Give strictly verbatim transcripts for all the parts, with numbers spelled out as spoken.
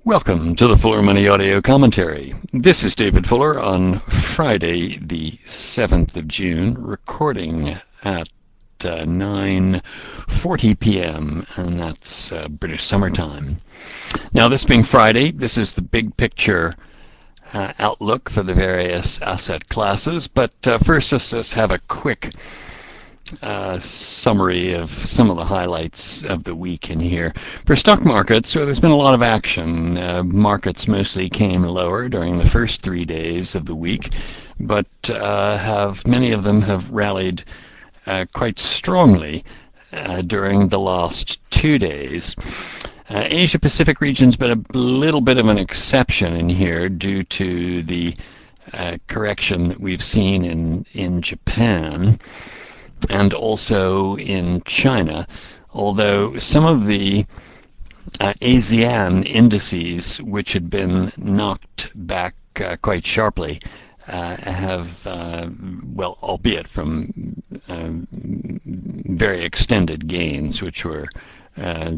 Welcome to the Fuller Money Audio Commentary. This is David Fuller on Friday, the seventh of June, recording at uh, nine forty p.m., and that's uh, British summertime. Now, this being Friday, this is the big picture uh, outlook for the various asset classes, but uh, first let's just have a quick Uh, summary of some of the highlights of the week in here. For stock markets, so there's been a lot of action. Uh, markets mostly came lower during the first three days of the week, but uh, have many of them have rallied uh, quite strongly uh, during the last two days. Uh, Asia Pacific region's been a little bit of an exception in here due to the uh, correction that we've seen in in Japan and also in China, although some of the uh, ASEAN indices, which had been knocked back uh, quite sharply, uh, have, uh, well, albeit from uh, very extended gains, which were uh,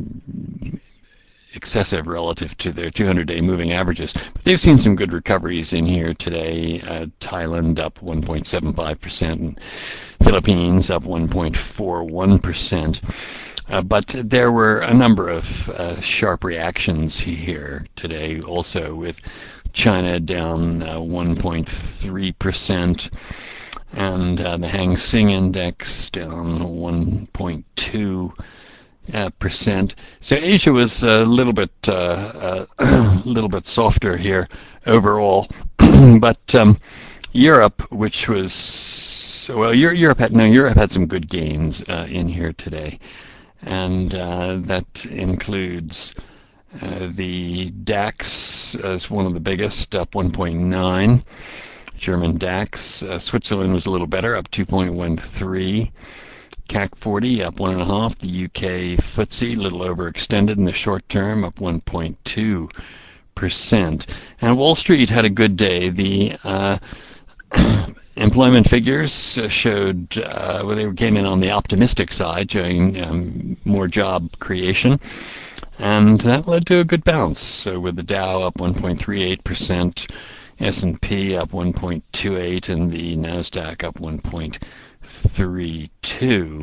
excessive relative to their two hundred day moving averages. But they've seen some good recoveries in here today. Uh, Thailand up one point seven five percent and Philippines up one point four one percent. Uh, but there were a number of uh, sharp reactions here today also, with China down uh, one point three percent and uh, the Hang Seng Index down one point two percent. Uh, percent. So Asia was a little bit, uh, uh, little bit softer here overall, but um, Europe, which was well, Europe had no, Europe had some good gains uh, in here today, and uh, that includes uh, the DAX as one of the biggest, up one point nine. German DAX. Uh, Switzerland was a little better, up two point one three. C A C forty up one and a half. The U K F T S E a little overextended in the short term, up one point two percent. And Wall Street had a good day. The uh, employment figures showed, uh, well, they came in on the optimistic side, showing um, more job creation, and that led to a good bounce. So with the Dow up one point three eight percent, S and P up one point two eight, and the NASDAQ up one point three two.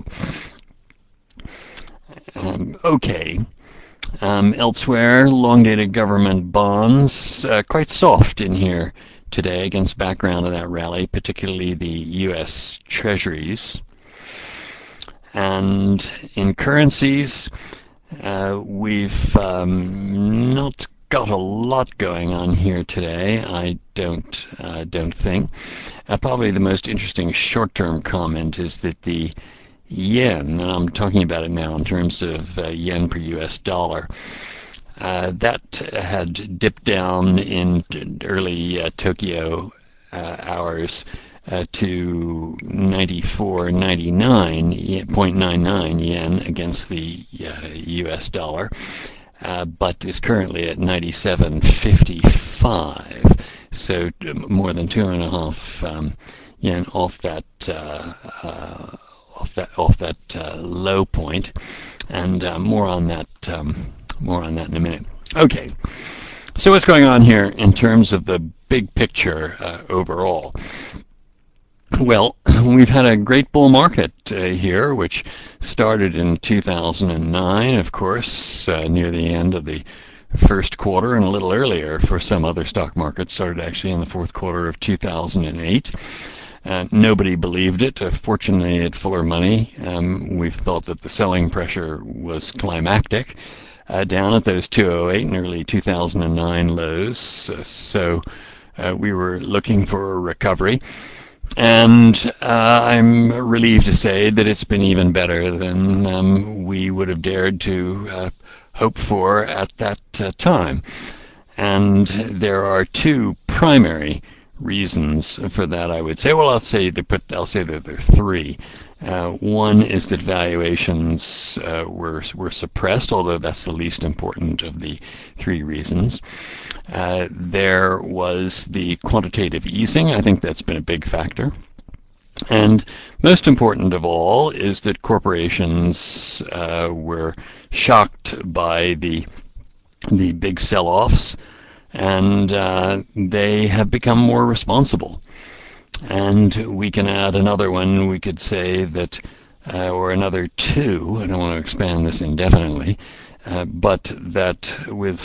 Um, okay. Um, elsewhere, long-dated government bonds uh, quite soft in here today against background of that rally, particularly the U S Treasuries. And in currencies, uh, we've um, not got a lot going on here today, I don't uh, don't think. Uh, probably the most interesting short-term comment is that the yen, and I'm talking about it now in terms of uh, yen per U S dollar, uh, that had dipped down in early uh, Tokyo uh, hours uh, to ninety-four ninety-nine point nine nine yen against the uh, U S dollar. Uh, but is currently at ninety-seven fifty-five, so more than two and a half um, yen off that uh, uh, off that off that uh, low point, and uh, more on that um, more on that in a minute. Okay, so what's going on here in terms of the big picture uh, overall? Well, we've had a great bull market uh, here, which started in two thousand nine, of course, uh, near the end of the first quarter, and a little earlier for some other stock markets, started actually in the fourth quarter of two thousand eight. Uh, nobody believed it. Uh, fortunately, at Fuller Money, um, we thought that the selling pressure was climactic, uh, down at those two oh eight and early two thousand nine lows. Uh, so uh, we were looking for a recovery. And uh, I'm relieved to say that it's been even better than um, we would have dared to uh, hope for at that uh, time. And there are two primary reasons for that, I would say. Well, I'll say they put. I'll say that there are three. Uh, one is that valuations uh, were were suppressed, although that's the least important of the three reasons. Uh, there was the quantitative easing. I think that's been a big factor. And most important of all is that corporations uh, were shocked by the the big sell-offs, and uh, they have become more responsible. And we can add another one. We could say that, uh, or another two, I don't want to expand this indefinitely, uh, but that with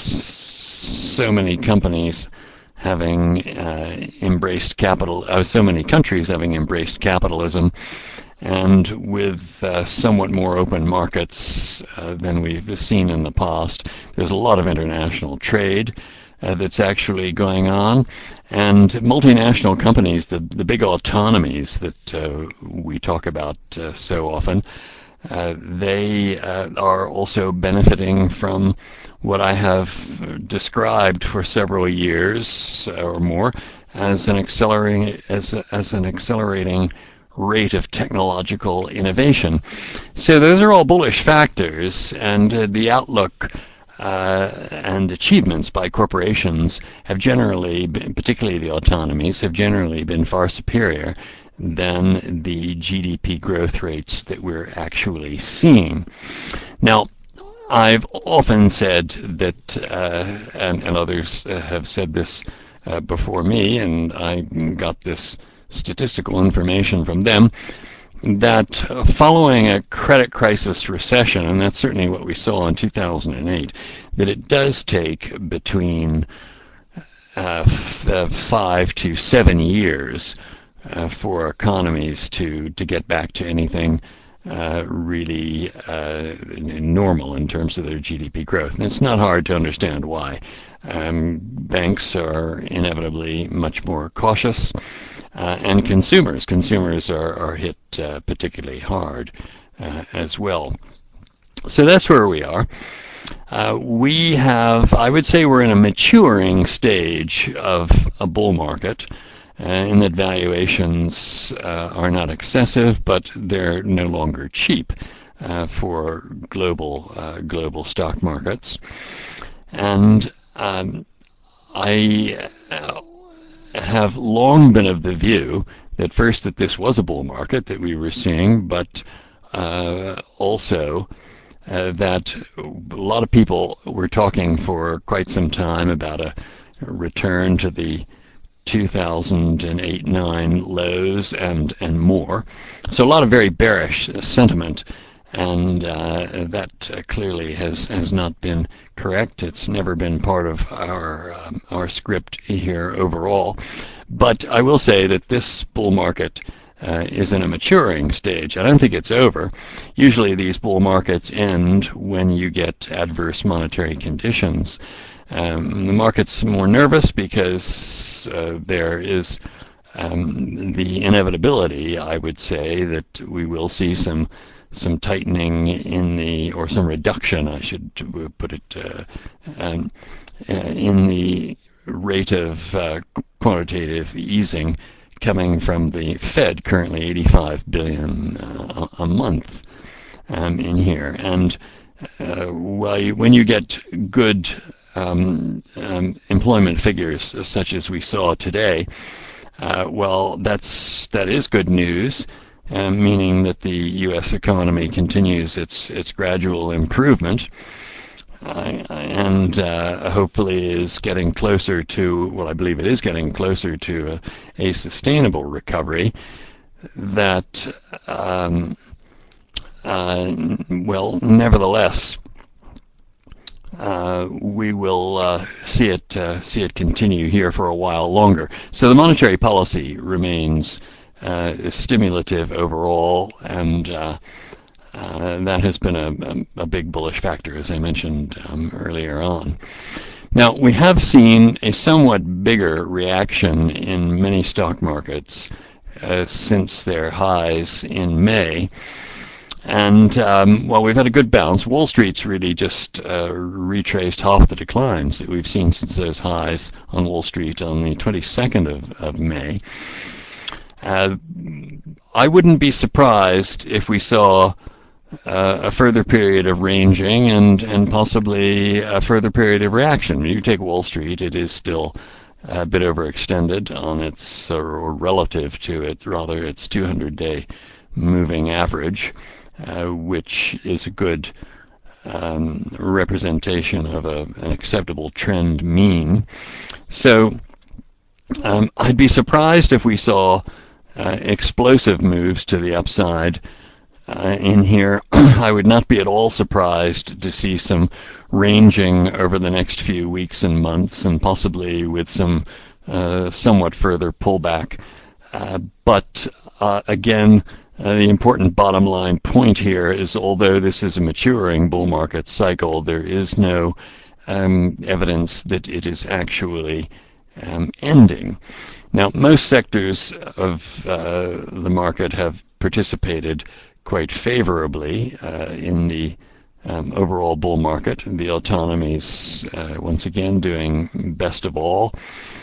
so many companies having uh, embraced capital, uh, so many countries having embraced capitalism, and with uh, somewhat more open markets uh, than we've seen in the past, there's a lot of international trade uh, that's actually going on, and multinational companies, the, the big autonomies that uh, we talk about uh, so often, uh, they uh, are also benefiting from what I have described for several years or more as an accelerating as a, as an accelerating rate of technological innovation. So those are all bullish factors, and uh, the outlook uh, and achievements by corporations have generally, been, particularly the autonomies, have generally been far superior than the G D P growth rates that we're actually seeing. Now, I've often said that, uh, and, and others uh, have said this uh, before me, and I got this statistical information from them, that following a credit crisis recession, and that's certainly what we saw in two thousand eight, that it does take between uh, f- uh, five to seven years uh, for economies to, to get back to anything uh, really uh, normal in terms of their G D P growth. And it's not hard to understand why. Um, banks are inevitably much more cautious, uh, and consumers consumers are, are hit uh, particularly hard uh, as well. So that's where we are. Uh, we have, I would say, we're in a maturing stage of a bull market, uh, in that valuations uh, are not excessive, but they're no longer cheap uh, for global uh, global stock markets. And um, I uh, have long been of the view that first that this was a bull market that we were seeing, but uh, also uh, that a lot of people were talking for quite some time about a return to the two thousand eight nine lows and and more. So a lot of very bearish sentiment, and uh, that uh, clearly has has not been correct. It's never been part of our um, our script here overall. But I will say that this bull market uh, is in a maturing stage. I don't think it's over. Usually these bull markets end when you get adverse monetary conditions. Um, the market's more nervous because uh, there is um, the inevitability, I would say, that we will see some some tightening in the, or some reduction, I should put it, uh, um, uh, in the rate of uh, quantitative easing coming from the Fed, currently eighty-five billion dollars uh, a month um, in here. And uh, well, you, when you get good um, um, employment figures such as we saw today, uh, well, that's that is good news, uh, meaning that the U S economy continues its its gradual improvement, uh, and uh, hopefully is getting closer to, well, I believe it is getting closer to a, a sustainable recovery. That, um, uh, well, nevertheless, Uh, we will uh, see it uh, see it continue here for a while longer. So the monetary policy remains uh, stimulative overall, and uh, uh, that has been a, a, a big bullish factor, as I mentioned um, earlier on. Now, we have seen a somewhat bigger reaction in many stock markets uh, since their highs in May. And um, while we've had a good bounce, Wall Street's really just uh, retraced half the declines that we've seen since those highs on Wall Street on the twenty-second of, of May. Uh, I wouldn't be surprised if we saw uh, a further period of ranging and, and possibly a further period of reaction. When you take Wall Street, it is still a bit overextended on its, or relative to it, rather, its two hundred day moving average. Uh, which is a good um, representation of a, an acceptable trend mean. So um, I'd be surprised if we saw uh, explosive moves to the upside uh, in here. I would not be at all surprised to see some ranging over the next few weeks and months, and possibly with some uh, somewhat further pullback. Uh, but uh, again, uh, the important bottom line point here is, although this is a maturing bull market cycle, there is no um, evidence that it is actually um, ending. Now, most sectors of uh, the market have participated quite favorably uh, in the um, overall bull market. The autonomies, uh, once again, doing best of all.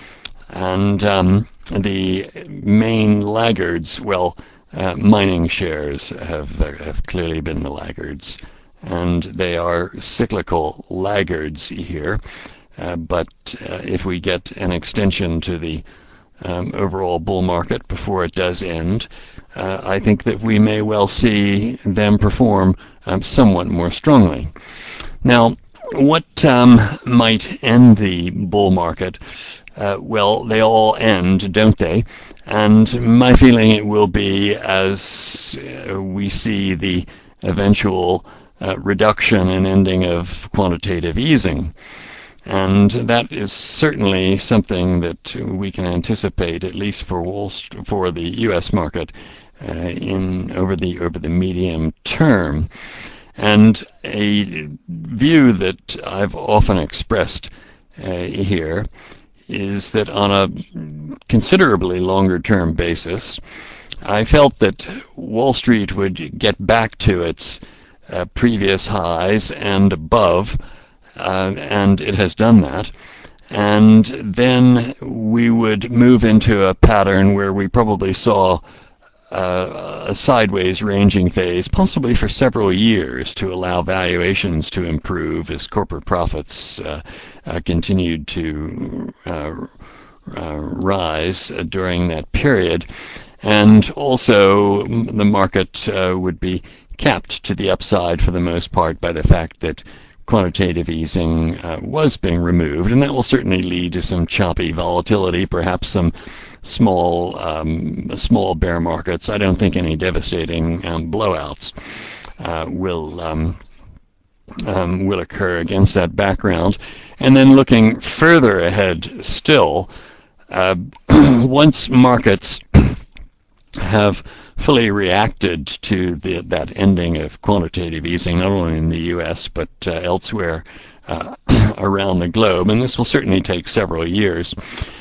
And um, the main laggards, well, uh, mining shares have uh, have clearly been the laggards, and they are cyclical laggards here. Uh, but uh, if we get an extension to the um, overall bull market before it does end, uh, I think that we may well see them perform um, somewhat more strongly. Now, what um, might end the bull market? Uh, well, they all end, don't they? And my feeling it will be as uh, we see the eventual uh, reduction and ending of quantitative easing. And that is certainly something that we can anticipate, at least for Wall St- for the U S market, uh, in over the over the medium term. And a view that I've often expressed uh, here is that on a considerably longer term basis, I felt that Wall Street would get back to its uh, previous highs and above, uh, and it has done that. And then we would move into a pattern where we probably saw uh, a sideways ranging phase, possibly for several years, to allow valuations to improve as corporate profits uh, uh, continued to uh, uh, rise uh, during that period. And also the market uh, would be capped to the upside for the most part by the fact that quantitative easing uh, was being removed, and that will certainly lead to some choppy volatility, perhaps some small um, small bear markets. I don't think any devastating um, blowouts uh, will um, um, will occur against that background. And then looking further ahead still, uh, once markets have fully reacted to the, that ending of quantitative easing, not only in the U S but uh, elsewhere uh, around the globe, and this will certainly take several years,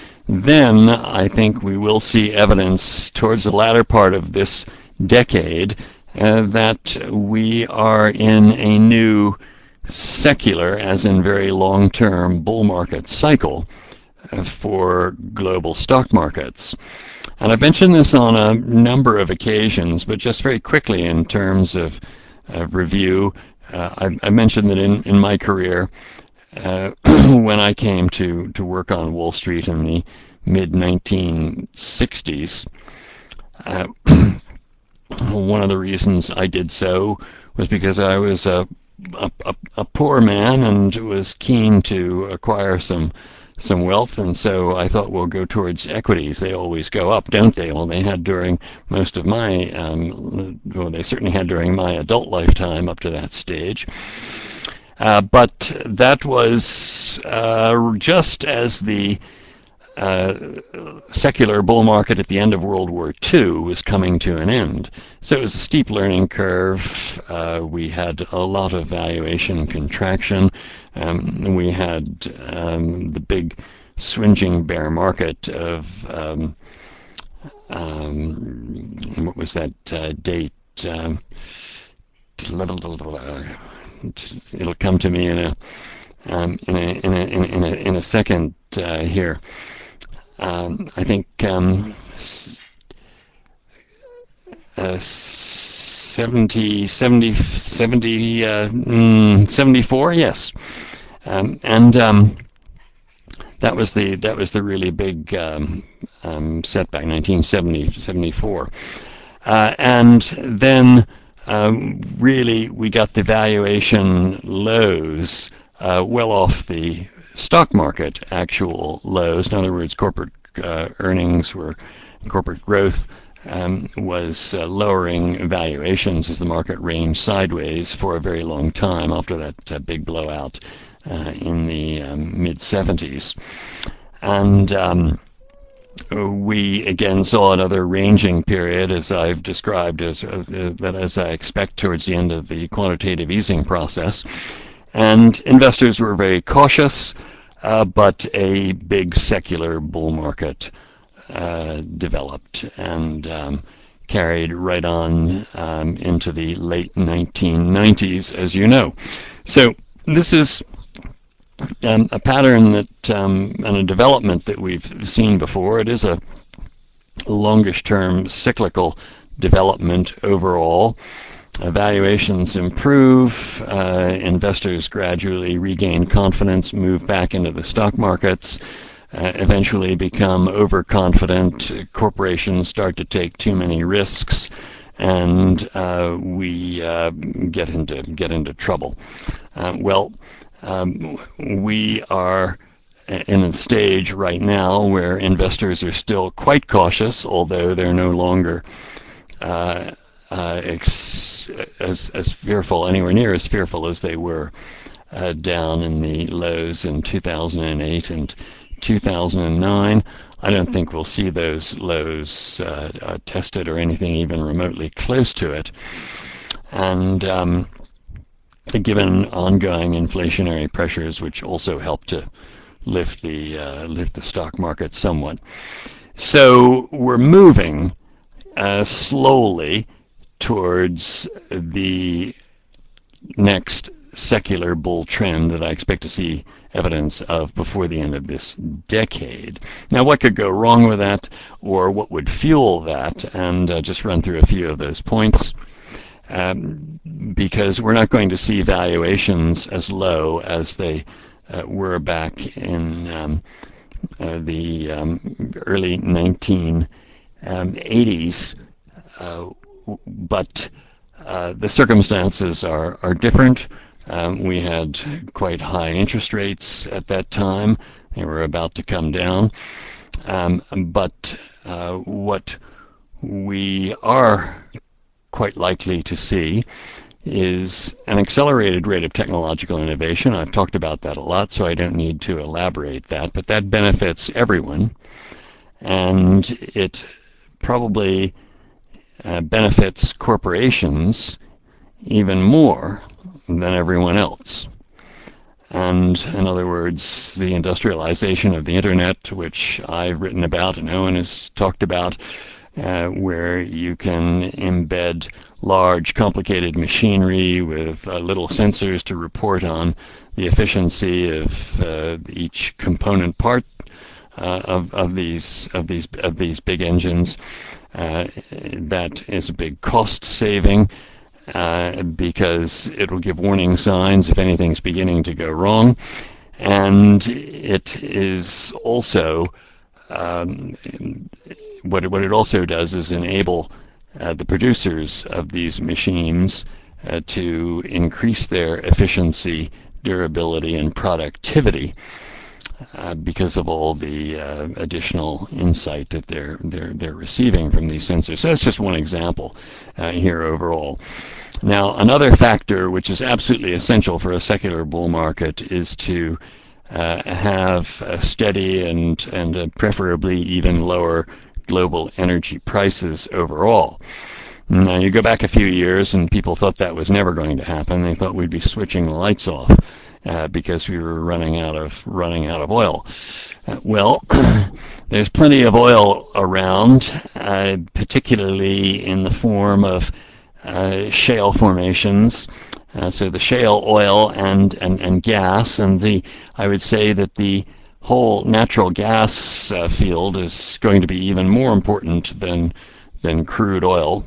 then I think we will see evidence towards the latter part of this decade uh, that we are in a new secular, as in very long-term, bull market cycle uh, for global stock markets. And I've mentioned this on a number of occasions, but just very quickly in terms of, of review, uh, I, I mentioned that in, in my career, uh, when I came to, to work on Wall Street in the mid nineteen sixties, uh, one of the reasons I did so was because I was a, a, a poor man and was keen to acquire some some wealth, and so I thought we'll go towards equities. They always go up, don't they? Well, they had during most of my, um, well, they certainly had during my adult lifetime up to that stage. Uh, but that was uh, just as the uh, secular bull market at the end of World War Two was coming to an end. So it was a steep learning curve. Uh, we had a lot of valuation contraction. Um, we had um, the big swinging bear market of, um, um, what was that uh, date? Um, it'll come to me in a um, in a in a in a in a second uh, here. Um, I think um, uh, seventy, seventy, seventy, uh, mm, seventy-four, yes, um, and um, that was the that was the really big um, um, setback, nineteen seventy, seventy-four, uh, and then um, really we got the valuation lows uh, well off the stock market actual lows. In other words, corporate uh, earnings were, corporate growth um, was uh, lowering valuations as the market ranged sideways for a very long time after that uh, big blowout uh, in the um, mid seventies. And um, we again saw another ranging period, as I've described, as uh, that as I expect towards the end of the quantitative easing process. And investors were very cautious, uh, but a big secular bull market uh, developed and um, carried right on um, into the late nineteen nineties, as you know. So this is um, a pattern that um, and a development that we've seen before. It is a longish-term cyclical development overall. Valuations improve, uh, investors gradually regain confidence, move back into the stock markets, uh, eventually become overconfident, corporations start to take too many risks, and uh, we uh, get into get into trouble. Uh, well, um, we are in a stage right now where investors are still quite cautious, although they're no longer uh, Uh, ex- as as fearful, anywhere near as fearful as they were uh, down in the lows in two thousand eight and two thousand nine. I don't think we'll see those lows uh, uh, tested or anything even remotely close to it. And um, given ongoing inflationary pressures, which also help to lift the uh, lift the stock market somewhat, so we're moving uh, slowly towards the next secular bull trend that I expect to see evidence of before the end of this decade. Now, what could go wrong with that, or what would fuel that? And uh, just run through a few of those points. Um, because we're not going to see valuations as low as they uh, were back in um, uh, the um, early nineteen eighties. Uh, but uh, the circumstances are, are different. Um, we had quite high interest rates at that time. They were about to come down. Um, but uh, what we are quite likely to see is an accelerated rate of technological innovation. I've talked about that a lot, so I don't need to elaborate that, but that benefits everyone, and it probably Uh, benefits corporations even more than everyone else. And in other words, the industrialization of the internet, which I've written about and Owen has talked about, uh, where you can embed large, complicated machinery with uh, little sensors to report on the efficiency of uh, each component part uh, of, of these of these of these big engines. Uh, that is a big cost saving uh, because it will give warning signs if anything's beginning to go wrong. And it is also, um, what, it, what it also does is enable uh, the producers of these machines uh, to increase their efficiency, durability, and productivity. Uh, because of all the uh, additional insight that they're they're they're receiving from these sensors. So that's just one example uh, here overall. Now, another factor which is absolutely essential for a secular bull market is to uh, have a steady and and uh, preferably even lower global energy prices overall. Now, you go back a few years and people thought that was never going to happen. They thought we'd be switching the lights off uh, because we were running out of running out of oil. Uh, well, there's plenty of oil around, uh, particularly in the form of uh, shale formations. Uh, so the shale oil and, and, and gas, and the I would say that the whole natural gas uh, field is going to be even more important than than crude oil,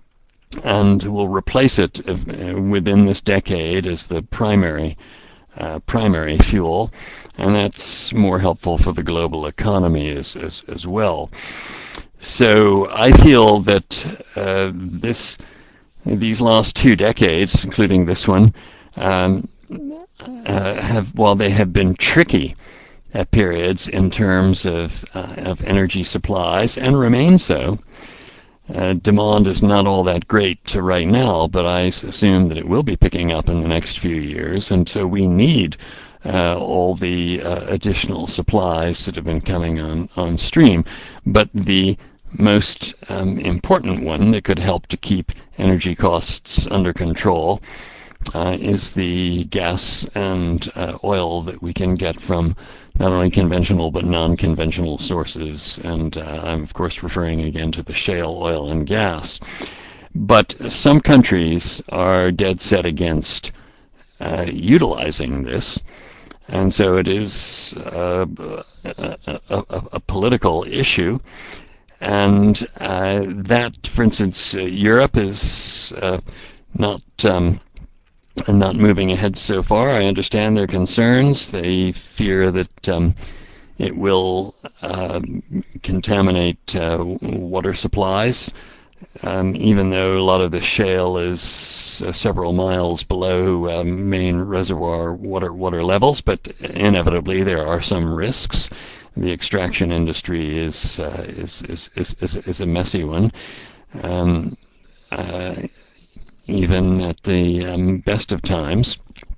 and will replace it uh, within this decade as the primary uh, primary fuel, and that's more helpful for the global economy as as, as well. So I feel that uh, this these last two decades, including this one, um, uh, have, while they have been tricky at periods in terms of uh, of energy supplies and remain so. Uh, demand is not all that great right now, but I assume that it will be picking up in the next few years, and so we need uh, all the uh, additional supplies that have been coming on, on stream. But the most um, important one that could help to keep energy costs under control uh, is the gas and uh, oil that we can get from not only conventional but non-conventional sources, and uh, I'm of course referring again to the shale oil and gas. But some countries are dead set against uh, utilizing this, and so it is uh, a, a, a, a political issue. And uh, that, for instance, uh, Europe is uh, not um, not moving ahead so far. I understand their concerns. They fear that um, it will uh, contaminate uh, water supplies, um, even though a lot of the shale is uh, several miles below uh, main reservoir water water levels. But inevitably, there are some risks. The extraction industry is uh, is, is, is is is a messy one. Um, uh, even at the um, best of times.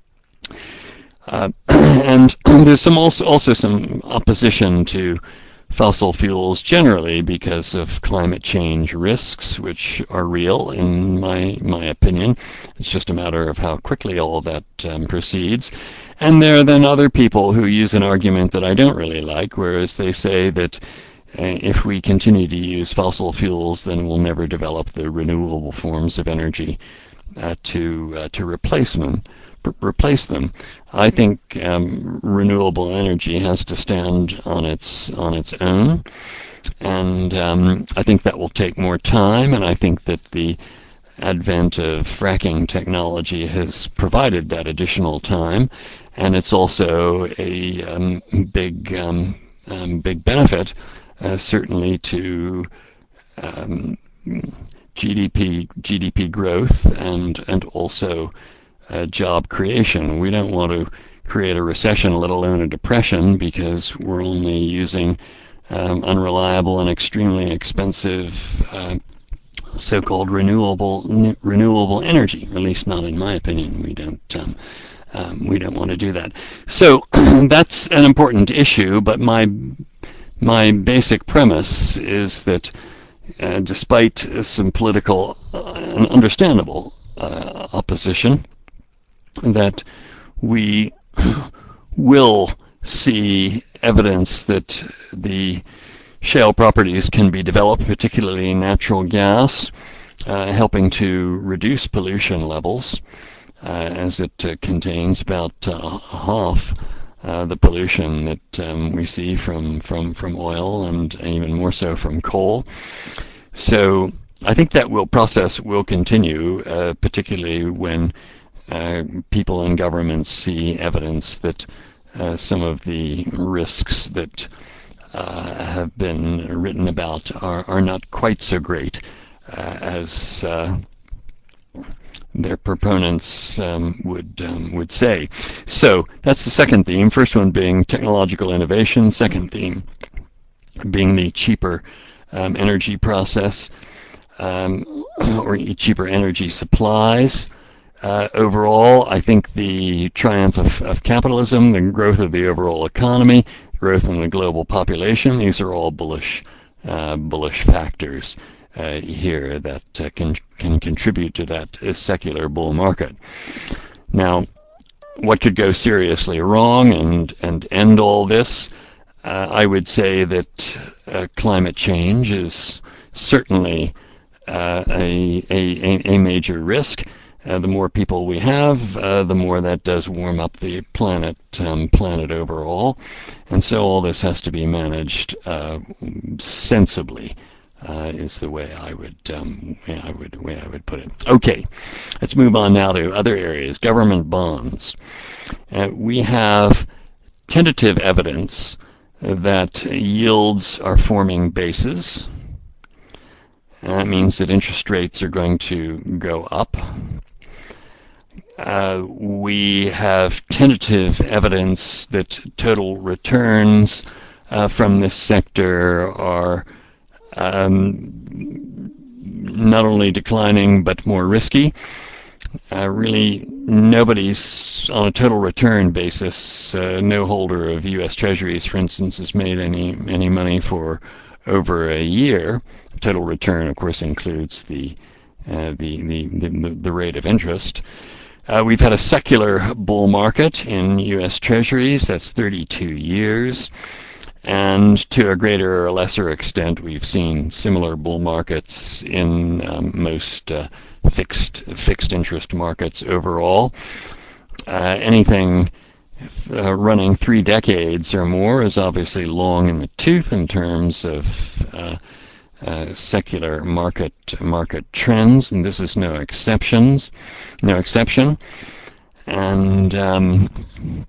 Uh, and there's some also, also some opposition to fossil fuels generally because of climate change risks, which are real in my my opinion. It's just a matter of how quickly all of that um, proceeds. And there are then other people who use an argument that I don't really like, whereas they say that uh, if we continue to use fossil fuels, then we'll never develop the renewable forms of energy uh, to uh, to replace them. replace them. I think um, renewable energy has to stand on its on its own, and um, I think that will take more time. And I think that the advent of fracking technology has provided that additional time, and it's also a um, big um, um, big benefit, uh, certainly to um, G D P G D P growth and and also Uh, job creation. We don't want to create a recession, let alone a depression, because we're only using um, unreliable and extremely expensive uh, so-called renewable n- renewable energy. At least not in my opinion. We don't um, um, we don't want to do that. So that's an important issue. But my my basic premise is that uh, despite some political uh, and understandable uh, opposition, that we will see evidence that the shale properties can be developed, particularly natural gas, uh, helping to reduce pollution levels, uh, as it uh, contains about uh, half uh, the pollution that um, we see from, from, from oil, and even more so from coal. So I think that will process will continue, uh, particularly when Uh, people in governments see evidence that uh, some of the risks that uh, have been written about are, are not quite so great uh, as uh, their proponents um, would um, would say. So that's the second theme. First one being technological innovation. Second theme being the cheaper um, energy process um, or cheaper energy supplies. Uh, overall, I think the triumph of, of capitalism, the growth of the overall economy, growth in the global population, these are all bullish, uh, bullish factors uh, here that uh, can can contribute to that uh, secular bull market. Now, what could go seriously wrong and and end all this? Uh, I would say that uh, climate change is certainly uh, a, a a major risk. Uh, the more people we have, uh, the more that does warm up the planet, um, planet overall, and so all this has to be managed uh, sensibly. Uh, is the way I would, um, way I would, way I would put it. Okay, let's move on now to other areas. Government bonds. Uh, we have tentative evidence that yields are forming bases, That means that interest rates are going to go up. Uh, we have tentative evidence that total returns uh, from this sector are um, not only declining but more risky. Uh, really, nobody's on a total return basis. Uh, no holder of U S Treasuries, for instance, has made any any money for over a year. Total return, of course, includes the uh, the, the the the rate of interest. Uh, we've had a secular bull market in U S Treasuries. That's thirty-two years. And to a greater or lesser extent, we've seen similar bull markets in um, most uh, fixed fixed interest markets overall. Uh, anything uh, running three decades or more is obviously long in the tooth in terms of uh, uh, secular market market trends, and this is no exceptions, no exception. And um,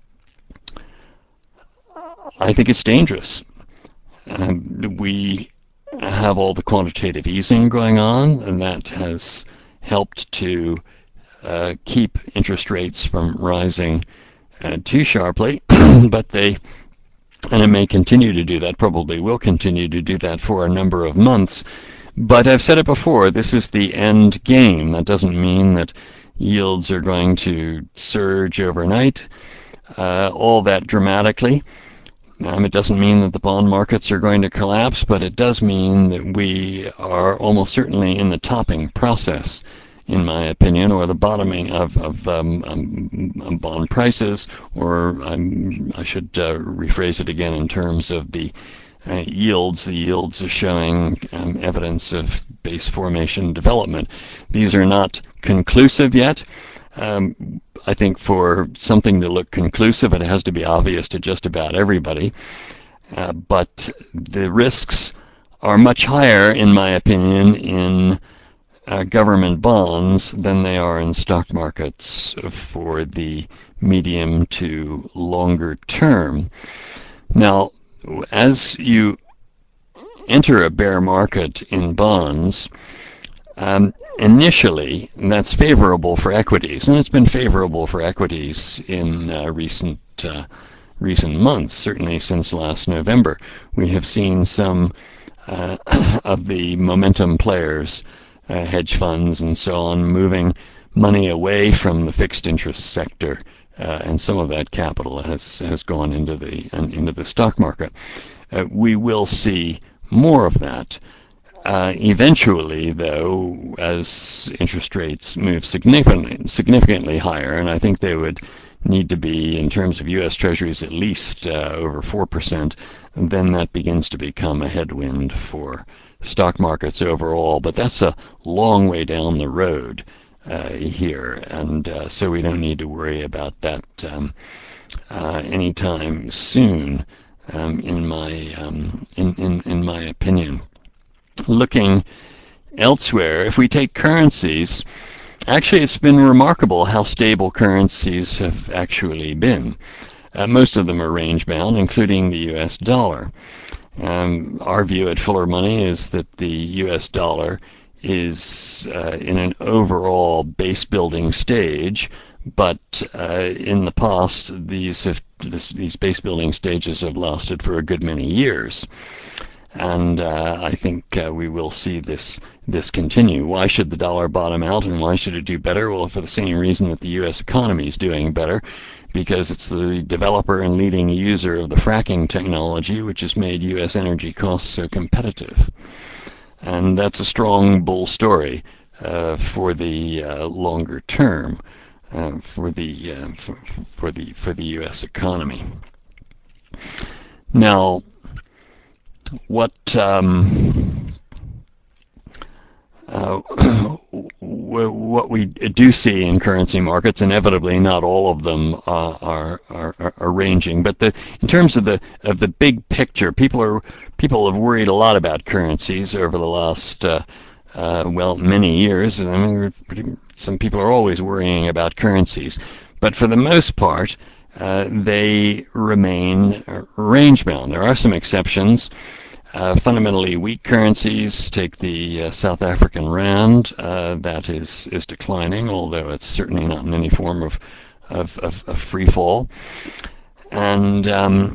I think it's dangerous. Uh, we have all the quantitative easing going on, and that has helped to uh, keep interest rates from rising uh, too sharply, but they, and it may continue to do that, probably will continue to do that for a number of months. But I've said it before, this is the end game. That doesn't mean that yields are going to surge overnight uh, all that dramatically. Um, it doesn't mean that the bond markets are going to collapse, but it does mean that we are almost certainly in the topping process, in my opinion, or the bottoming of, of um, um, bond prices, or um, I should uh, rephrase it again in terms of the uh, yields. The yields are showing um, evidence of base formation development. These are not conclusive yet. Um, I think for something to look conclusive, it has to be obvious to just about everybody. Uh, but the risks are much higher, in my opinion, in uh, government bonds than they are in stock markets for the medium to longer term. Now, as you enter a bear market in bonds, Um, initially, that's favorable for equities, and it's been favorable for equities in uh, recent uh, recent months, certainly since last November. We have seen some uh, of the momentum players, uh, hedge funds and so on, moving money away from the fixed interest sector, uh, and some of that capital has has gone into the uh, into the stock market. Uh, we will see more of that. Uh, eventually, though, as interest rates move significantly, significantly higher, and I think they would need to be, in terms of U S Treasuries, at least uh, over four percent, then that begins to become a headwind for stock markets overall. But that's a long way down the road uh, here, and uh, so we don't need to worry about that um, uh, anytime soon, um, in my um, in, in in my opinion. Looking elsewhere, if we take currencies, actually it's been remarkable how stable currencies have actually been. Uh, most of them are range-bound, including the U S dollar. Um, our view at Fuller Money is that the U S dollar is uh, in an overall base-building stage, but uh, in the past, these have, this, these base-building stages have lasted for a good many years. And uh, I think uh, we will see this this continue. Why should the dollar bottom out, and why should it do better? Well, for the same reason that the U S economy is doing better, because it's the developer and leading user of the fracking technology which has made U S energy costs so competitive. And that's a strong bull story uh, for the uh, longer term, uh, for the uh, for, for the for the U S economy. Now, what um, uh, what we do see in currency markets, inevitably, not all of them uh, are, are are ranging, but the in terms of the of the big picture, people are people have worried a lot about currencies over the last uh, uh, well many years. I mean, pretty, some people are always worrying about currencies, but for the most part, uh, they remain range bound. There are some exceptions. Uh, fundamentally weak currencies, take the uh, South African rand, uh, that is, is declining, although it's certainly not in any form of, of, of, of free fall. And um,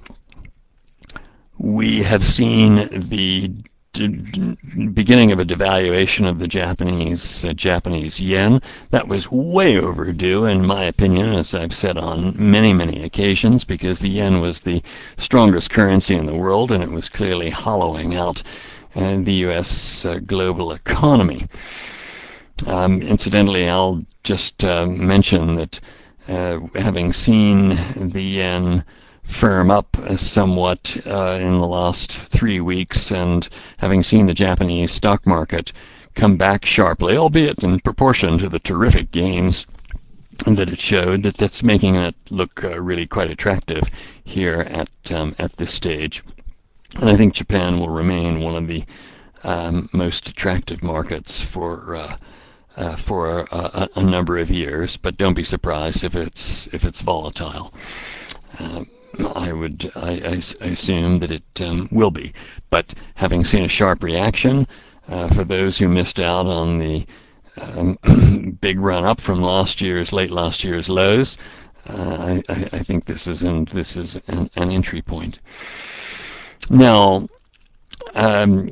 we have seen the beginning of a devaluation of the Japanese uh, Japanese yen. That was way overdue, in my opinion, as I've said on many, many occasions, because the yen was the strongest currency in the world, and it was clearly hollowing out uh, the U S uh, global economy. Um, incidentally, I'll just uh, mention that uh, having seen the yen firm up somewhat uh, in the last three weeks, and having seen the Japanese stock market come back sharply, albeit in proportion to the terrific gains that it showed, that that's making it look uh, really quite attractive here at um, at this stage. And I think Japan will remain one of the um, most attractive markets for uh, uh, for a, a number of years. But don't be surprised if it's if it's volatile. Uh, I would, I, I, I assume that it um, will be. But having seen a sharp reaction, uh, for those who missed out on the um, big run up from last year's, late last year's lows, uh, I, I think this is an, this is an, an entry point. Now, um,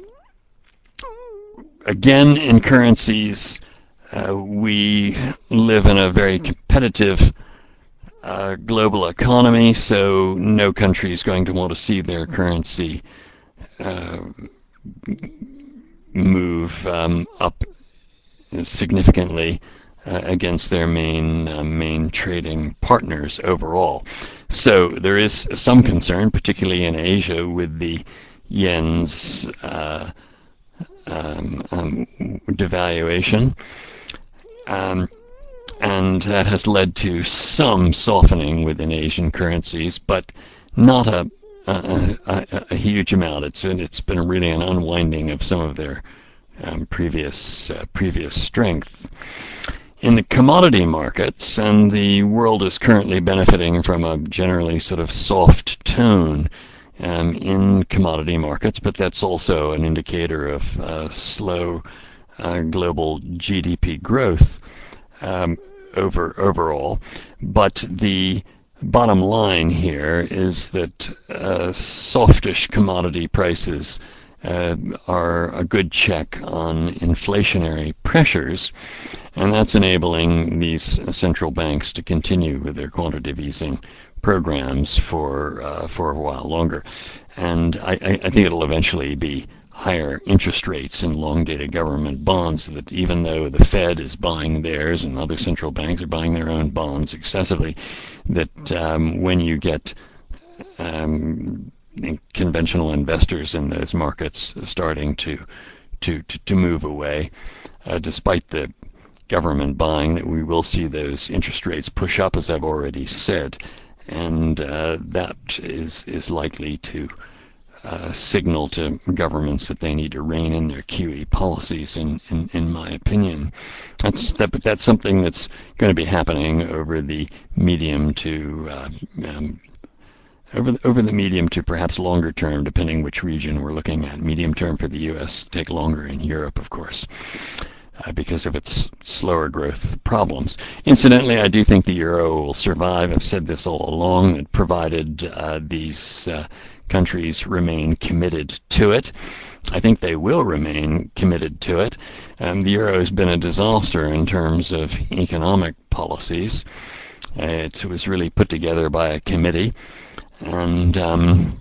again, in currencies, uh, we live in a very competitive Uh, global economy, so no country is going to want to see their currency uh, move um, up significantly uh, against their main uh, main trading partners overall. So there is some concern, particularly in Asia, with the yen's uh, um, um, devaluation. Um, and that has led to some softening within Asian currencies, but not a, a, a, a huge amount. It's been, it's been really an unwinding of some of their um, previous uh, previous strength. In the commodity markets, and the world is currently benefiting from a generally sort of soft tone um, in commodity markets, but that's also an indicator of uh, slow uh, global G D P growth. Um, over overall, but the bottom line here is that uh, softish commodity prices uh, are a good check on inflationary pressures, and that's enabling these central banks to continue with their quantitative easing programs for uh, for a while longer. And I, I think it'll eventually be higher interest rates in long-dated government bonds, that even though the Fed is buying theirs and other central banks are buying their own bonds excessively, that um, when you get um, conventional investors in those markets starting to to, to, to move away, uh, despite the government buying, that we will see those interest rates push up, as I've already said, and uh, that is is likely to Uh, signal to governments that they need to rein in their Q E policies. In, in, in my opinion, that's that. But that's something that's going to be happening over the medium to uh, um, over the, over the medium to perhaps longer term, depending which region we're looking at. Medium term for the U S, take longer in Europe, of course, uh, because of its slower growth problems. Incidentally, I do think the euro will survive. I've said this all along, that provided uh, these uh, countries remain committed to it. I think they will remain committed to it. Um, the euro has been a disaster in terms of economic policies. Uh, it was really put together by a committee, and um,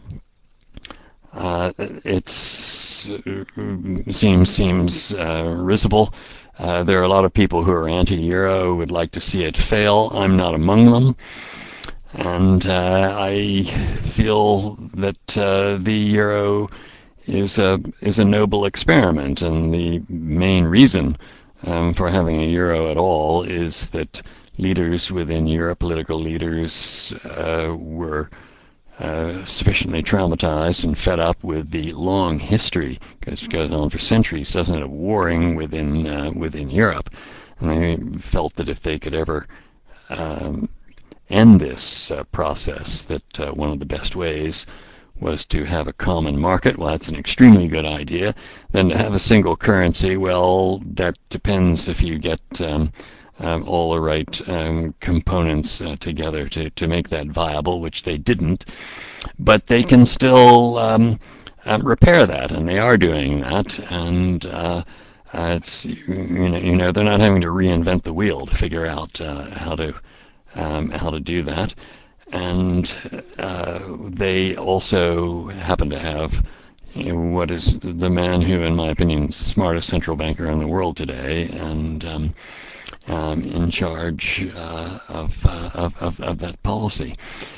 uh, it's uh, seems seems uh, risible. Uh, there are a lot of people who are anti-euro, who would like to see it fail. I'm not among them. And uh, I feel that uh, the euro is a is a noble experiment, and the main reason um, for having a euro at all is that leaders within Europe, political leaders, uh, were uh, sufficiently traumatized and fed up with the long history, because it goes on for centuries, doesn't it, of warring within uh, within Europe, and they felt that if they could ever um, end this uh, process, that uh, one of the best ways was to have a common market. Well, that's an extremely good idea. Then to have a single currency, well, that depends if you get um, um, all the right um, components uh, together to, to make that viable, which they didn't. But they can still um, uh, repair that, and they are doing that. And uh, uh, it's you know, you know they're not having to reinvent the wheel to figure out uh, how to um, how to do that. And uh, they also happen to have you know, what is the man who, in my opinion, is the smartest central banker in the world today, and um, um, in charge uh, of, uh, of, of of that policy.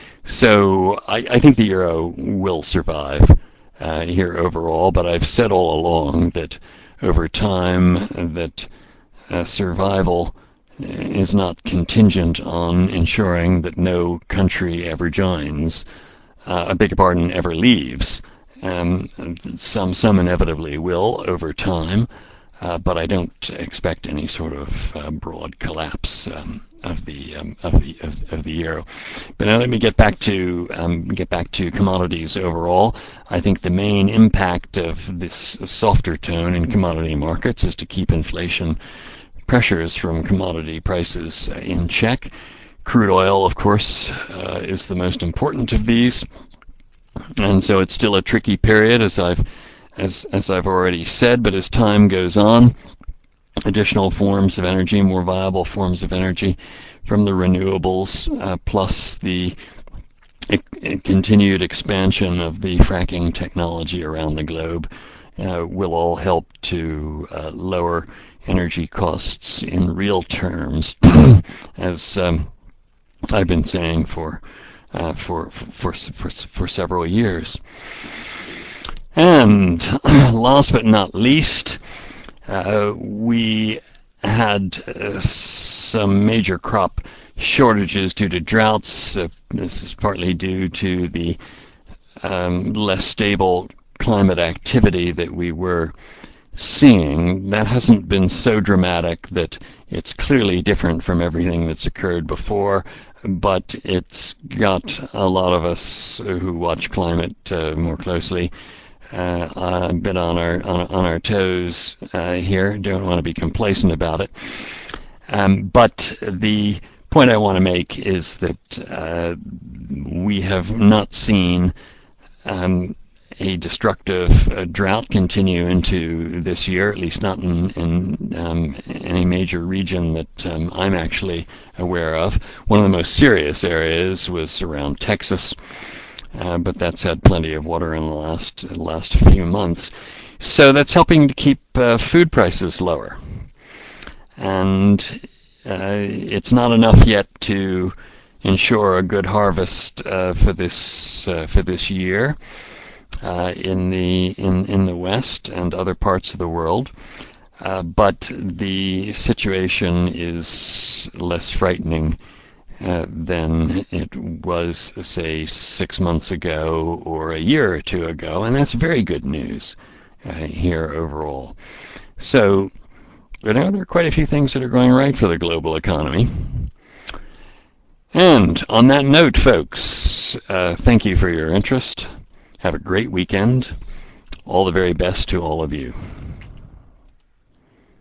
So I, I think the euro will survive uh, here overall, but I've said all along that over time that uh, survival is not contingent on ensuring that no country ever joins, uh, I beg your pardon, ever leaves. Um, some some inevitably will over time, uh, but I don't expect any sort of uh, broad collapse um, of the um, of the of, of the euro. But now let me get back to um, get back to commodities overall. I think the main impact of this softer tone in commodity markets is to keep inflation pressures from commodity prices in check. Crude oil, of course, uh, is the most important of these, and so it's still a tricky period, as I've as as I've already said. But as time goes on, additional forms of energy, more viable forms of energy from the renewables, uh, plus the e- continued expansion of the fracking technology around the globe, uh, will all help to uh, lower energy costs in real terms, as um, I've been saying for, uh, for, for for for several years. And last but not least, uh, we had uh, some major crop shortages due to droughts. Uh, this is partly due to the um, less stable climate activity that we were seeing. That hasn't been so dramatic that it's clearly different from everything that's occurred before, but it's got a lot of us who watch climate uh, more closely uh, a bit on our on, on our toes uh, here. Don't want to be complacent about it. Um, but the point I want to make is that uh, we have not seen um, a destructive uh, drought continue into this year, at least not in, in um, any major region that um, I'm actually aware of. One of the most serious areas was around Texas, uh, but that's had plenty of water in the last last few months. So that's helping to keep uh, food prices lower. And uh, it's not enough yet to ensure a good harvest uh, for this uh, for this year. Uh, in the in in the West and other parts of the world, uh, but the situation is less frightening uh, than it was, say, six months ago or a year or two ago, and that's very good news uh, here overall. So, you know, there are quite a few things that are going right for the global economy. And on that note, folks, uh, thank you for your interest. Have a great weekend. All the very best to all of you.